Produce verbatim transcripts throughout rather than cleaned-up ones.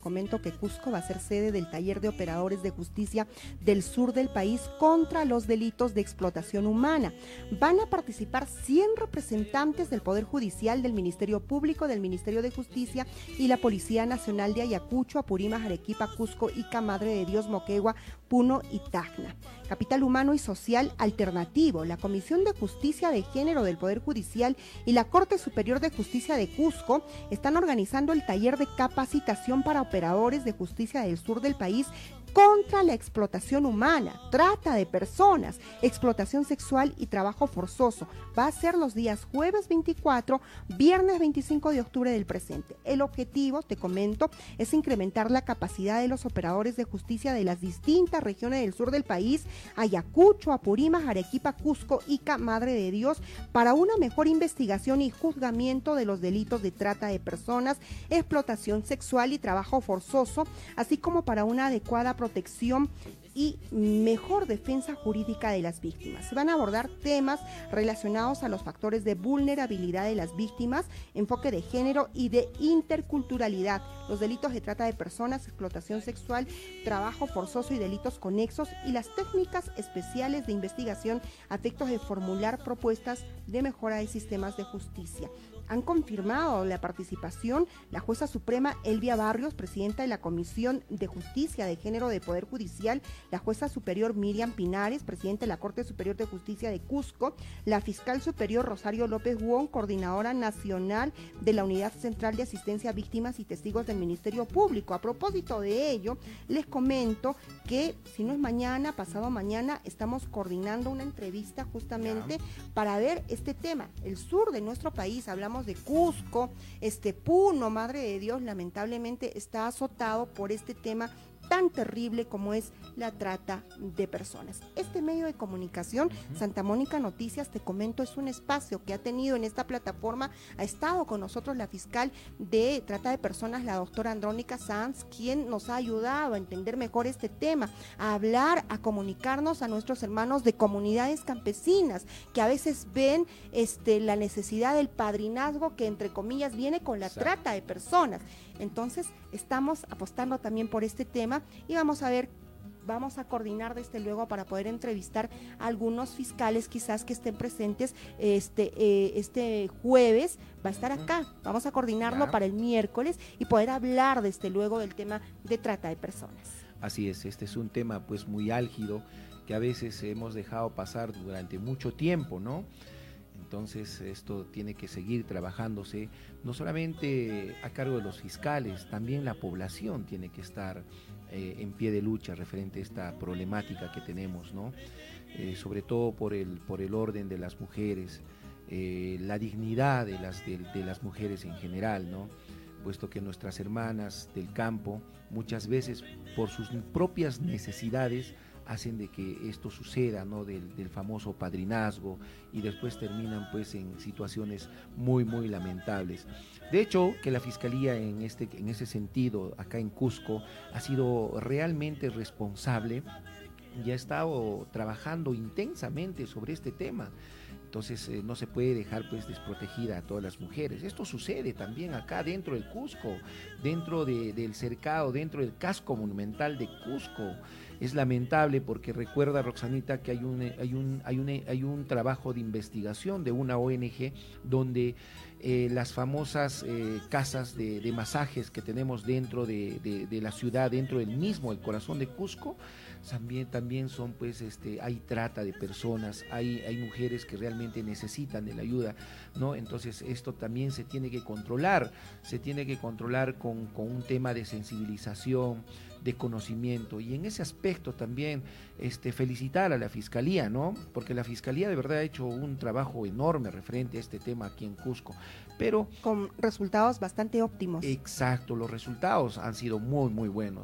comento que Cusco va a ser sede del taller de operadores de justicia del sur del país contra los delitos de explotación humana. Van a participar cien representantes del Poder Judicial, del Ministerio Público, del Ministerio de Justicia y la Policía Nacional de Ayacucho, Apurímac, Arequipa, Cusco, Ica, Madre de Dios, Moquegua, Puno y Tacna. Capital Humano y Social Alternativo, la Comisión de Justicia de Género del Poder Judicial y la Corte Superior de Justicia de Cusco están organizando el taller de capacitación para operadores de justicia del sur del país contra la explotación humana, trata de personas, explotación sexual y trabajo forzoso. Va a ser los días jueves veinticuatro, viernes veinticinco de octubre del presente. El objetivo, te comento, es incrementar la capacidad de los operadores de justicia de las distintas regiones del sur del país, Ayacucho, Apurímac, Arequipa, Cusco, Ica, Madre de Dios, para una mejor investigación y juzgamiento de los delitos de trata de personas, explotación sexual y trabajo forzoso, así como para una adecuada protección y mejor defensa jurídica de las víctimas. Se van a abordar temas relacionados a los factores de vulnerabilidad de las víctimas, enfoque de género y de interculturalidad, los delitos de trata de personas, explotación sexual, trabajo forzoso y delitos conexos, y las técnicas especiales de investigación a efectos de formular propuestas de mejora de sistemas de justicia. Han confirmado la participación la jueza suprema Elvia Barrios, presidenta de la Comisión de Justicia de Género de Poder Judicial, la jueza superior Miriam Pinares, presidenta de la Corte Superior de Justicia de Cusco, la fiscal superior Rosario López Wong, coordinadora nacional de la Unidad Central de Asistencia a Víctimas y Testigos del Ministerio Público. A propósito de ello, les comento que si no es mañana, pasado mañana, estamos coordinando una entrevista justamente para ver este tema. El sur de nuestro país, hablamos de Cusco, este Puno, Madre de Dios, lamentablemente está azotado por este tema tan terrible como es la trata de personas. Este medio de comunicación, uh-huh. Santa Mónica Noticias, te comento, es un espacio que ha tenido en esta plataforma, ha estado con nosotros la fiscal de trata de personas, la doctora Andrónica Sanz, quien nos ha ayudado a entender mejor este tema, a hablar, a comunicarnos a nuestros hermanos de comunidades campesinas, que a veces ven este, la necesidad del padrinazgo que entre comillas viene con la trata de personas. Entonces estamos apostando también por este tema y vamos a ver, vamos a coordinar desde luego para poder entrevistar a algunos fiscales quizás que estén presentes este, eh, este jueves, va a estar acá, vamos a coordinarlo ya para el miércoles y poder hablar desde luego del tema de trata de personas. Así es, este es un tema pues muy álgido que a veces hemos dejado pasar durante mucho tiempo, ¿no? Entonces esto tiene que seguir trabajándose, no solamente a cargo de los fiscales, también la población tiene que estar eh, en pie de lucha referente a esta problemática que tenemos, ¿no? Eh, sobre todo por el, por el orden de las mujeres, eh, la dignidad de las, de, de las mujeres en general, ¿no? Puesto que nuestras hermanas del campo muchas veces por sus propias necesidades hacen de que esto suceda, ¿no? Del, del famoso padrinazgo, y después terminan pues en situaciones muy muy lamentables. De hecho, que la Fiscalía en este en ese sentido acá en Cusco ha sido realmente responsable y ha estado trabajando intensamente sobre este tema. Entonces eh, no se puede dejar pues desprotegida a todas las mujeres. Esto sucede también acá dentro del Cusco, dentro de, del cercado, dentro del casco monumental de Cusco. Es lamentable porque recuerda, Roxanita, que hay un, hay un, hay un, hay un trabajo de investigación de una O N G donde eh, las famosas eh, casas de, de masajes que tenemos dentro de, de, de la ciudad, dentro del mismo, el corazón de Cusco, también, también son pues, este, hay trata de personas, hay, hay mujeres que realmente necesitan de la ayuda, ¿no? Entonces esto también se tiene que controlar, se tiene que controlar con, con un tema de sensibilización, de conocimiento, y en ese aspecto también este, felicitar a la Fiscalía, ¿no? Porque la Fiscalía de verdad ha hecho un trabajo enorme referente a este tema aquí en Cusco, pero con resultados bastante óptimos. Exacto, los resultados han sido muy muy buenos,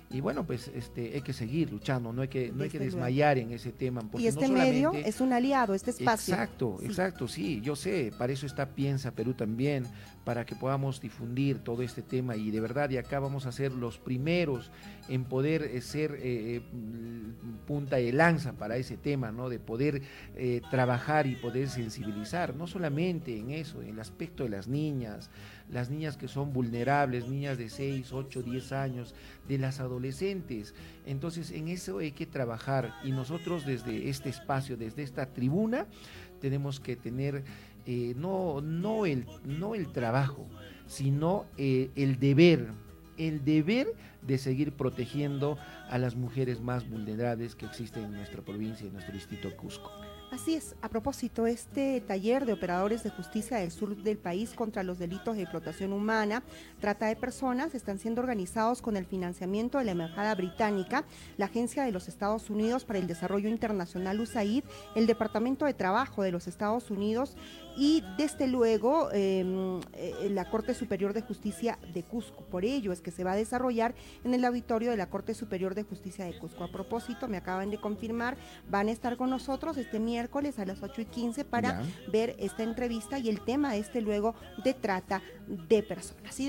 y bueno, pues este hay que seguir luchando, no hay que no hay que Desde luego. desmayar en ese tema, porque Y este no medio solamente es un aliado, este espacio. exacto, Sí. exacto, sí, yo sé, para eso está Piensa Perú también, para que podamos difundir todo este tema y de verdad de acá vamos a ser los primeros en poder eh, ser eh, punta de lanza para ese tema, ¿no? De poder eh, trabajar y poder sensibilizar, no solamente en eso, en el aspecto de las niñas, las niñas que son vulnerables, niñas de seis, ocho, diez años, de las adolescentes. Entonces en eso hay que trabajar y nosotros desde este espacio, desde esta tribuna, tenemos que tener eh, no, no, el, no el trabajo, sino eh, el deber, el deber de seguir protegiendo a las mujeres más vulnerables que existen en nuestra provincia, en nuestro distrito de Cusco. Así es, a propósito, este taller de operadores de justicia del sur del país contra los delitos de explotación humana, trata de personas, están siendo organizados con el financiamiento de la Embajada Británica, la Agencia de los Estados Unidos para el Desarrollo Internacional U S A I D, el Departamento de Trabajo de los Estados Unidos y desde luego eh, la Corte Superior de Justicia de Cusco. Por ello es que se va a desarrollar en el auditorio de la Corte Superior de Justicia de Cusco. A propósito, me acaban de confirmar, van a estar con nosotros este miércoles a las ocho y quince para ya. ver esta entrevista y el tema este luego de trata de personas.